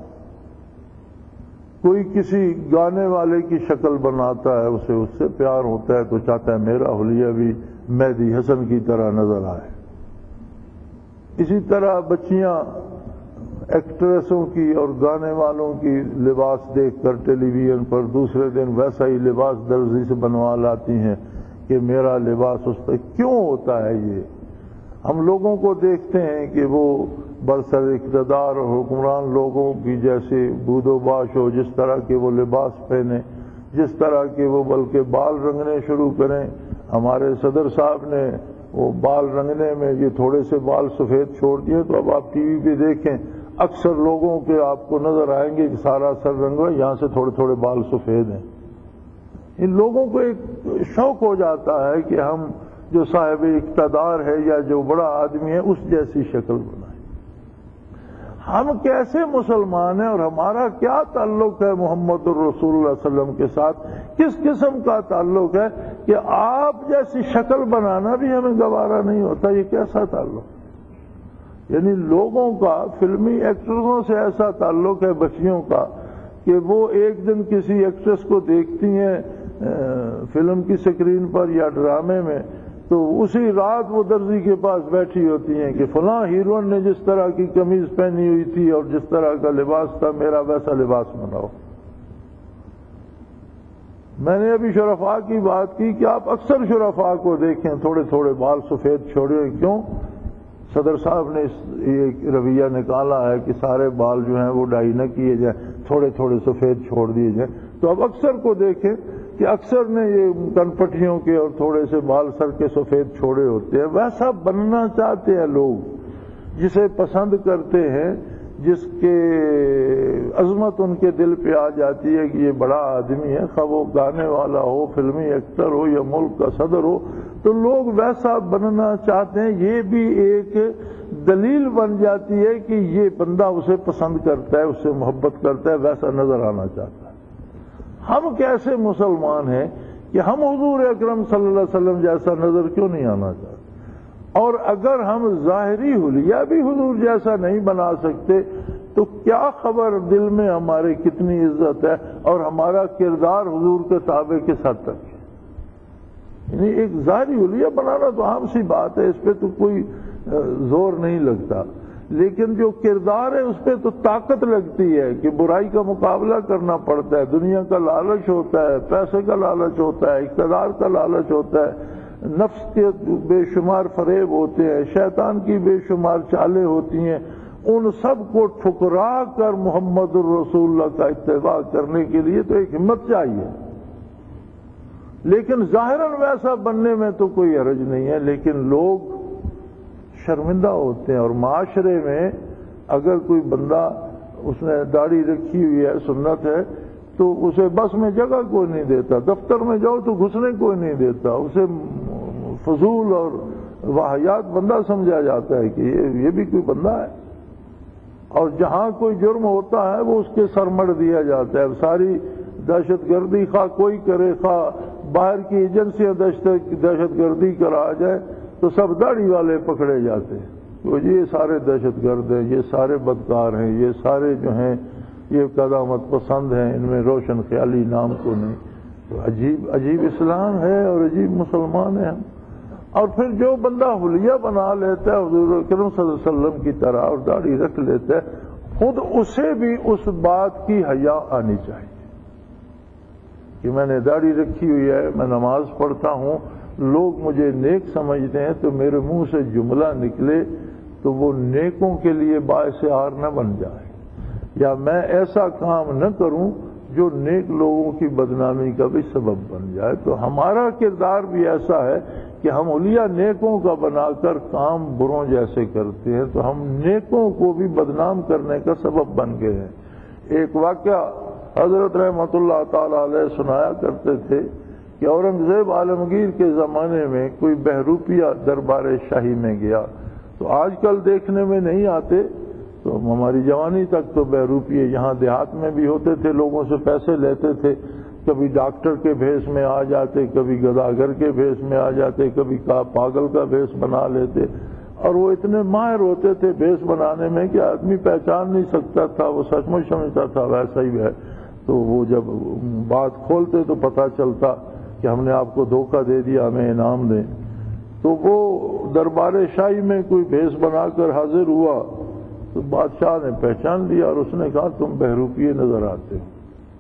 کوئی کسی گانے والے کی شکل بناتا ہے، اسے اس سے پیار ہوتا ہے تو چاہتا ہے میرا حلیہ بھی مہدی حسن کی طرح نظر آئے۔ اسی طرح بچیاں ایکٹریسوں کی اور گانے والوں کی لباس دیکھ کر ٹیلی ویژن پر دوسرے دن ویسا ہی لباس درزی سے بنوا لاتی ہیں کہ میرا لباس اس پہ کیوں ہوتا ہے۔ یہ ہم لوگوں کو دیکھتے ہیں کہ وہ برسر اقتدار اور حکمران لوگوں کی جیسے بود و باش ہو، جس طرح کے وہ لباس پہنے، جس طرح کے وہ بلکہ بال رنگنے شروع کریں۔ ہمارے صدر صاحب نے وہ بال رنگنے میں یہ تھوڑے سے بال سفید چھوڑ دیے، تو اب آپ ٹی وی پہ دیکھیں اکثر لوگوں کے آپ کو نظر آئیں گے کہ سارا سر رنگ ہے، یہاں سے تھوڑے تھوڑے بال سفید ہیں۔ ان لوگوں کو ایک شوق ہو جاتا ہے کہ ہم جو صاحب اقتدار ہے یا جو بڑا آدمی ہے اس جیسی شکل بنائیں۔ ہم کیسے مسلمان ہیں اور ہمارا کیا تعلق ہے محمد الرسول اللہ صلی اللہ علیہ وسلم کے ساتھ؟ کس قسم کا تعلق ہے کہ آپ جیسی شکل بنانا بھی ہمیں گوارا نہیں ہوتا؟ یہ کیسا تعلق؟ یعنی لوگوں کا فلمی ایکٹروں سے ایسا تعلق ہے، بچیوں کا، کہ وہ ایک دن کسی ایکٹریس کو دیکھتی ہیں فلم کی سکرین پر یا ڈرامے میں، تو اسی رات وہ درزی کے پاس بیٹھی ہوتی ہیں کہ فلاں ہیروئن نے جس طرح کی قمیض پہنی ہوئی تھی اور جس طرح کا لباس تھا، میرا ویسا لباس بناؤ۔ میں نے ابھی شرفاء کی بات کی کہ آپ اکثر شرفاء کو دیکھیں تھوڑے تھوڑے بال سفید چھوڑے، کیوں؟ صدر صاحب نے یہ رویہ نکالا ہے کہ سارے بال جو ہیں وہ ڈائی نہ کیے جائیں، تھوڑے تھوڑے سفید چھوڑ دیے جائیں۔ تو اب اکثر کو دیکھیں کہ اکثر نے یہ کنپٹیوں کے اور تھوڑے سے بال سر کے سفید چھوڑے ہوتے ہیں۔ ویسا بننا چاہتے ہیں لوگ، جسے پسند کرتے ہیں، جس کے عظمت ان کے دل پہ آ جاتی ہے کہ یہ بڑا آدمی ہے، خواہ وہ گانے والا ہو، فلمی ایکٹر ہو یا ملک کا صدر ہو، تو لوگ ویسا بننا چاہتے ہیں۔ یہ بھی ایک دلیل بن جاتی ہے کہ یہ بندہ اسے پسند کرتا ہے، اس سے محبت کرتا ہے، ویسا نظر آنا چاہتا ہے۔ ہم کیسے مسلمان ہیں کہ ہم حضور اکرم صلی اللہ علیہ وسلم جیسا نظر کیوں نہیں آنا چاہتے؟ اور اگر ہم ظاہری حلیہ بھی حضور جیسا نہیں بنا سکتے تو کیا خبر دل میں ہمارے کتنی عزت ہے اور ہمارا کردار حضور کے تابع کس حد تک ہے؟ یعنی ایک ظاہری حلیہ بنانا تو عام سی بات ہے، اس پہ تو کوئی زور نہیں لگتا، لیکن جو کردار ہے اس پہ تو طاقت لگتی ہے کہ برائی کا مقابلہ کرنا پڑتا ہے، دنیا کا لالچ ہوتا ہے، پیسے کا لالچ ہوتا ہے، اقتدار کا لالچ ہوتا ہے، نفس کے بے شمار فریب ہوتے ہیں، شیطان کی بے شمار چالیں ہوتی ہیں، ان سب کو ٹھکرا کر محمد الرسول اللہ کا اتباع کرنے کے لیے تو ایک ہمت چاہیے۔ لیکن ظاہراً ویسا بننے میں تو کوئی حرج نہیں ہے، لیکن لوگ شرمندہ ہوتے ہیں، اور معاشرے میں اگر کوئی بندہ اس نے داڑھی رکھی ہوئی ہے، سنت ہے، تو اسے بس میں جگہ کوئی نہیں دیتا، دفتر میں جاؤ تو گھسنے کوئی نہیں دیتا، اسے فضول اور واہیات بندہ سمجھا جاتا ہے کہ یہ یہ بھی کوئی بندہ ہے، اور جہاں کوئی جرم ہوتا ہے وہ اس کے سر مڑ دیا جاتا ہے۔ ساری دہشت گردی خواہ کوئی کرے، خواہ باہر کی ایجنسیاں دہشت گردی کرا جائے تو سب داڑھی والے پکڑے جاتے ہیں، تو یہ سارے دہشت گرد ہیں، یہ سارے بدکار ہیں، یہ سارے جو ہیں یہ قدامت پسند ہیں، ان میں روشن خیالی نام کو نہیں۔ تو عجیب عجیب اسلام ہے اور عجیب مسلمان ہیں ہم۔ اور پھر جو بندہ حلیہ بنا لیتا ہے حضور اکرم صلی اللہ علیہ وسلم کی طرح اور داڑھی رکھ لیتا ہے، خود اسے بھی اس بات کی حیا آنی چاہیے کہ میں نے داڑھی رکھی ہوئی ہے، میں نماز پڑھتا ہوں، لوگ مجھے نیک سمجھتے ہیں، تو میرے منہ سے جملہ نکلے تو وہ نیکوں کے لیے باعث عار نہ بن جائے، یا میں ایسا کام نہ کروں جو نیک لوگوں کی بدنامی کا بھی سبب بن جائے۔ تو ہمارا کردار بھی ایسا ہے کہ ہم حلیہ نیکوں کا بنا کر کام بروں جیسے کرتے ہیں، تو ہم نیکوں کو بھی بدنام کرنے کا سبب بن گئے ہیں۔ ایک واقعہ حضرت رحمۃ اللہ تعالی علیہ سنایا کرتے تھے کہ اورنگزیب عالمگیر کے زمانے میں کوئی بہروپیہ دربار شاہی میں گیا، تو آج کل دیکھنے میں نہیں آتے، تو ہماری جوانی تک تو بہروپیے یہاں دیہات میں بھی ہوتے تھے، لوگوں سے پیسے لیتے تھے، کبھی ڈاکٹر کے بھیس میں آ جاتے، کبھی گداگر کے بھیس میں آ جاتے، کبھی پاگل کا بھیس بنا لیتے، اور وہ اتنے ماہر ہوتے تھے بھیس بنانے میں کہ آدمی پہچان نہیں سکتا تھا، وہ سچ مچ سمجھتا تھا ویسا ہی ہے، تو وہ جب بات کھولتے تو پتہ چلتا کہ ہم نے آپ کو دھوکہ دے دیا، ہمیں انعام دیں۔ تو وہ دربار شاہی میں کوئی بھیس بنا کر حاضر ہوا تو بادشاہ نے پہچان لیا اور اس نے کہا تم بہروپیے نظر آتے ہو۔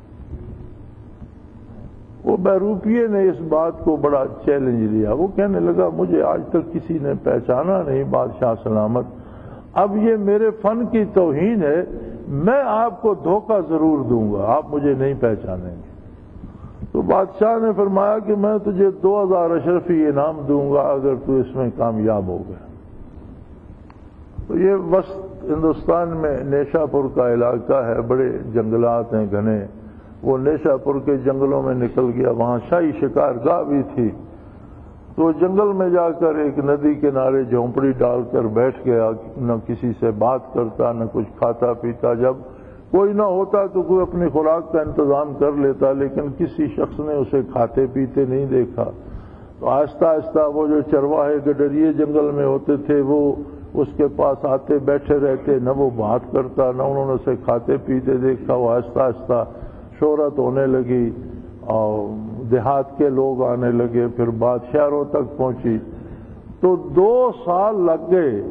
وہ بہروپیے نے اس بات کو بڑا چیلنج لیا، وہ کہنے لگا مجھے آج تک کسی نے پہچانا نہیں، بادشاہ سلامت، اب یہ میرے فن کی توہین ہے، میں آپ کو دھوکہ ضرور دوں گا، آپ مجھے نہیں پہچانیں گے۔ تو بادشاہ نے فرمایا کہ میں تجھے دو ہزار اشرفی انعام دوں گا اگر تو اس میں کامیاب ہو گیا۔ تو یہ وسط ہندوستان میں نیشا پور کا علاقہ ہے، بڑے جنگلات ہیں گھنے، وہ نیشا پور کے جنگلوں میں نکل گیا، وہاں شاہی شکار گاہ بھی تھی، تو جنگل میں جا کر ایک ندی کنارے جھونپڑی ڈال کر بیٹھ گیا، نہ کسی سے بات کرتا، نہ کچھ کھاتا پیتا، جب کوئی نہ ہوتا تو کوئی اپنی خوراک کا انتظام کر لیتا، لیکن کسی شخص نے اسے کھاتے پیتے نہیں دیکھا۔ تو آہستہ آہستہ وہ جو چرواہے گڈریے جنگل میں ہوتے تھے وہ اس کے پاس آتے بیٹھے رہتے، نہ وہ بات کرتا، نہ انہوں نے اسے کھاتے پیتے دیکھا۔ وہ آہستہ آہستہ شہرت ہونے لگی اور دیہات کے لوگ آنے لگے، پھر بات شہروں تک پہنچی، تو دو سال لگ گئے۔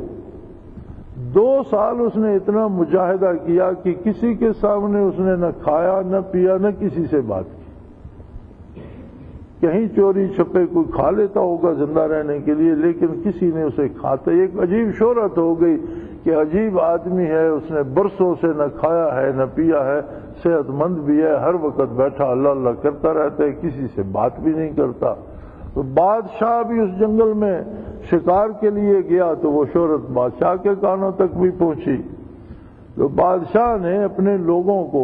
دو سال اس نے اتنا مجاہدہ کیا کہ کسی کے سامنے اس نے نہ کھایا نہ پیا نہ کسی سے بات کی، کہیں چوری چھپے کوئی کھا لیتا ہوگا زندہ رہنے کے لیے، لیکن کسی نے اسے کھاتے، ایک عجیب شہرت ہو گئی کہ عجیب آدمی ہے، اس نے برسوں سے نہ کھایا ہے نہ پیا ہے، صحت مند بھی ہے، ہر وقت بیٹھا اللہ اللہ کرتا رہتا ہے، کسی سے بات بھی نہیں کرتا۔ تو بادشاہ بھی اس جنگل میں شکار کے لیے گیا تو وہ شہرت بادشاہ کے کانوں تک بھی پہنچی۔ تو بادشاہ نے اپنے لوگوں کو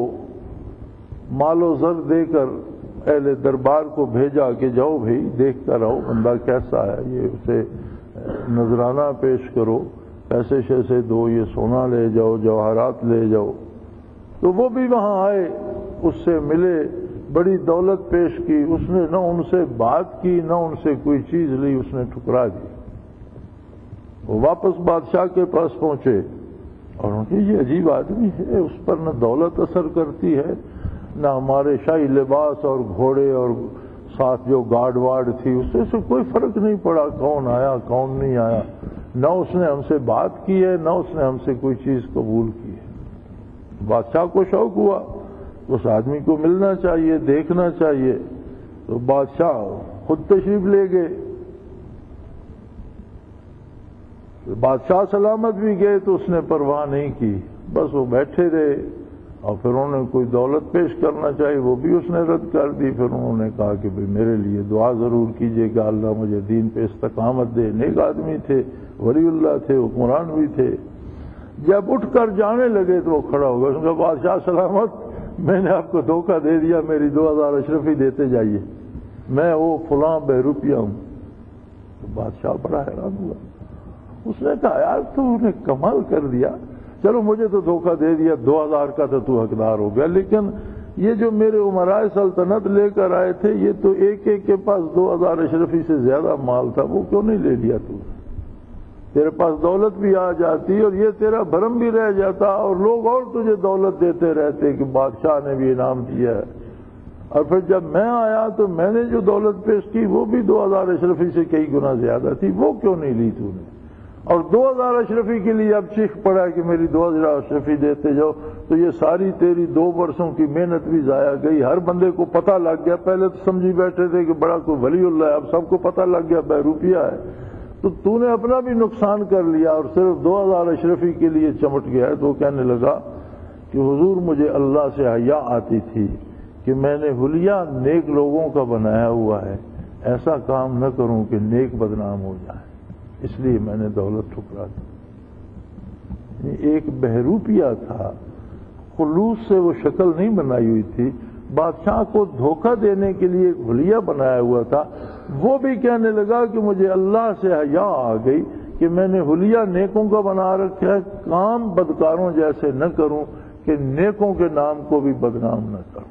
مال و زر دے کر اہل دربار کو بھیجا کہ جاؤ بھائی دیکھ کر آؤ بندہ کیسا ہے، یہ اسے نذرانہ پیش کرو، پیسے شیسے دو، یہ سونا لے جاؤ، جواہرات لے جاؤ۔ تو وہ بھی وہاں آئے، اس سے ملے، بڑی دولت پیش کی، اس نے نہ ان سے بات کی نہ ان سے کوئی چیز لی، اس نے ٹھکرا دی۔ وہ واپس بادشاہ کے پاس پہنچے اور ان کی یہ عجیب آدمی ہے، اس پر نہ دولت اثر کرتی ہے نہ ہمارے شاہی لباس اور گھوڑے اور ساتھ جو گارڈ وارڈ تھی اس سے کوئی فرق نہیں پڑا کون آیا کون نہیں آیا، نہ اس نے ہم سے بات کی ہے نہ اس نے ہم سے کوئی چیز قبول کی ہے۔ بادشاہ کو شوق ہوا اس آدمی کو ملنا چاہیے، دیکھنا چاہیے، تو بادشاہ خود تشریف لے گئے۔ بادشاہ سلامت بھی گئے تو اس نے پرواہ نہیں کی، بس وہ بیٹھے رہے، اور پھر انہوں نے کوئی دولت پیش کرنا چاہی وہ بھی اس نے رد کر دی۔ پھر انہوں نے کہا کہ بھئی میرے لیے دعا ضرور کیجئے کہ اللہ مجھے دین پہ استقامت دے۔ نیک آدمی تھے، ولی اللہ تھے، حکمران بھی تھے۔ جب اٹھ کر جانے لگے تو وہ کھڑا ہو گیا، اس نے کہا بادشاہ سلامت، میں نے آپ کو دھوکہ دے دیا، میری دو ہزار اشرفی دیتے جائیے، میں وہ فلاں بہروپیہ ہوں۔ تو بادشاہ بڑا حیران ہوا، اس نے کہا یار تو نے کمال کر دیا، چلو مجھے تو دھوکہ دے دیا، دو ہزار کا تو تو حقدار ہو گیا، لیکن یہ جو میرے عمرائے سلطنت لے کر آئے تھے یہ تو ایک ایک کے پاس دو ہزار اشرفی سے زیادہ مال تھا، وہ کیوں نہیں لے لیا تو؟ تیرے پاس دولت بھی آ جاتی اور یہ تیرا بھرم بھی رہ جاتا، اور لوگ اور تجھے دولت دیتے رہتے کہ بادشاہ نے بھی انعام دیا ہے، اور پھر جب میں آیا تو میں نے جو دولت پیش کی وہ بھی دو ہزار اشرفی سے کئی گنا زیادہ تھی، وہ کیوں نہیں لی تو نے؟ اور دو ہزار اشرفی کے لیے اب چیخ پڑا کہ میری دو ہزار اشرفی دیتے جاؤ، تو یہ ساری تیری دو برسوں کی محنت بھی ضائع گئی۔ ہر بندے کو پتہ لگ گیا، پہلے تو سمجھی بیٹھے تھے کہ بڑا کوئی ولی اللہ ہے، اب سب کو پتہ لگ گیا بہروپیہ ہے، تو تو نے اپنا بھی نقصان کر لیا اور صرف دو ہزار اشرفی کے لیے چمٹ گیا ہے۔ تو وہ کہنے لگا کہ حضور مجھے اللہ سے حیا آتی تھی کہ میں نے حلیہ نیک لوگوں کا بنایا ہوا ہے، ایسا کام نہ کروں کہ نیک بدنام ہو جائے، اس لیے میں نے دولت ٹھکرا دی۔ ایک بہروپیہ تھا، خلوص سے وہ شکل نہیں بنائی ہوئی تھی، بادشاہ کو دھوکہ دینے کے لیے ایک حلیہ بنایا ہوا تھا، وہ بھی کہنے لگا کہ مجھے اللہ سے حیا آ گئی کہ میں نے حلیہ نیکوں کا بنا رکھا ہے، کام بدکاروں جیسے نہ کروں کہ نیکوں کے نام کو بھی بدنام نہ کروں۔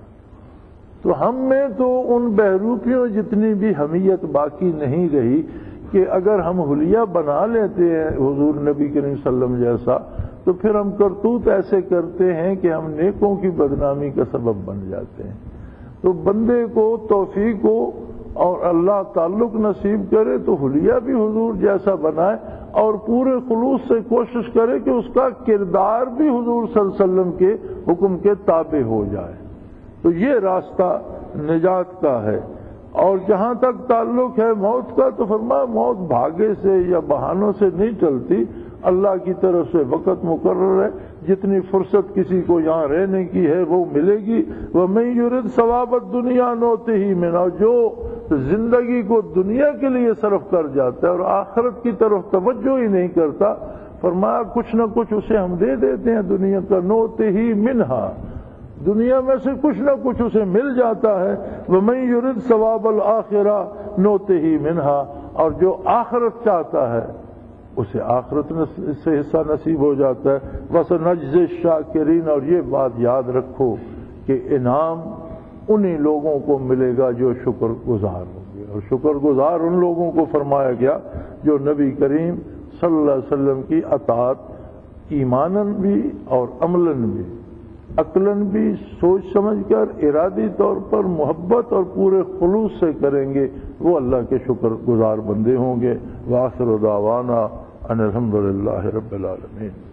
تو ہم میں تو ان بہروپیوں جتنی بھی حمیت باقی نہیں رہی کہ اگر ہم حلیہ بنا لیتے ہیں حضور نبی کریم صلی اللہ علیہ وسلم جیسا، تو پھر ہم کرتوت ایسے کرتے ہیں کہ ہم نیکوں کی بدنامی کا سبب بن جاتے ہیں۔ تو بندے کو توفیق ہو اور اللہ تعلق نصیب کرے تو حلیہ بھی حضور جیسا بنائے، اور پورے خلوص سے کوشش کرے کہ اس کا کردار بھی حضور صلی اللہ علیہ وسلم کے حکم کے تابع ہو جائے، تو یہ راستہ نجات کا ہے۔ اور جہاں تک تعلق ہے موت کا، تو فرمایا موت بھاگے سے یا بہانوں سے نہیں چلتی، اللہ کی طرف سے وقت مقرر ہے، جتنی فرصت کسی کو یہاں رہنے کی ہے وہ ملے گی۔ وَمَن يُرِدْ ثَوَابَ الدُّنْيَا نُؤْتِهِ مِنْهَا، جو زندگی کو دنیا کے لیے صرف کر جاتا ہے اور آخرت کی طرف توجہ ہی نہیں کرتا، فرمایا کچھ نہ کچھ اسے ہم دے دیتے ہیں دنیا کا، نُؤْتِهِ مِنْهَا، دنیا میں سے کچھ نہ کچھ اسے مل جاتا ہے۔ وَمَن يُرِدْ ثَوَابَ الْآخِرَةِ نُؤْتِهِ مِنْهَا، اور جو آخرت چاہتا ہے اسے آخرت سے حصہ نصیب ہو جاتا ہے۔ وَسَنَجْزِي الشَّاكِرِينَ، اور یہ بات یاد رکھو کہ انعام انہی لوگوں کو ملے گا جو شکر گزار ہوں گے، اور شکر گزار ان لوگوں کو فرمایا گیا جو نبی کریم صلی اللہ علیہ وسلم کی اطاعت ایماناً بھی اور عملاً بھی، عقلاً بھی سوچ سمجھ کر ارادی طور پر محبت اور پورے خلوص سے کریں گے، وہ اللہ کے شکر گزار بندے ہوں گے۔ وآخر دعوانا ان الحمد للہ رب العالمین۔